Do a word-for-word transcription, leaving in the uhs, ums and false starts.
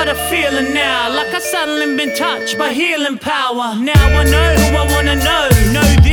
got a feeling now, like I suddenly been touched by healing power. Now I know who I wanna know, know